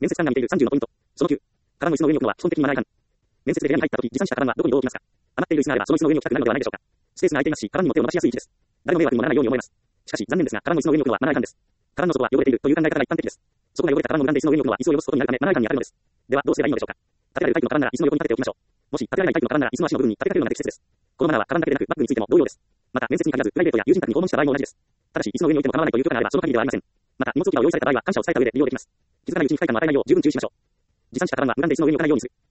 面接官が見ている30のポイント。その9。空の椅子の上に置くのは基本的にマナー違反。面接で部屋に入った時、持参したカバンはどこにどう置きますか？余っている椅子があればその椅子の上に置きたくなるのではないでしょうか。スペースが空いていますし、カバンにも手を伸ばしやすい位置です。誰の迷惑にもならないように思います。しかし、残念ですが、カバンの椅子の上に置くのはマナー違反です。カバンの底は汚れているという考え方が一般的です。そこが汚れたカバンを無断で椅子の上に置くのは椅子を汚すことになるためマナー違反に当たるのです。では、どうすればいいのでしょうか。立てられるタイプのカバンなら椅子の横に立てておきましょう。もし立てられないタイプのカバンなら椅子の足の部分に立てかけるのが適切です。このマナーはカバンだけでなくバッグについても同様です。また、面接に限らずプライベートや友人宅に訪問した場合も同じです。ただし、椅子の上に置いても構わないという許可があればその限りではありません。また、荷物置き場を用意された場合は感謝を伝えた上で利用できます。気づかないうちに控えたまま与えないよう十分注意しましょう。持参したカバンは無断で椅子の上に置かないようにする。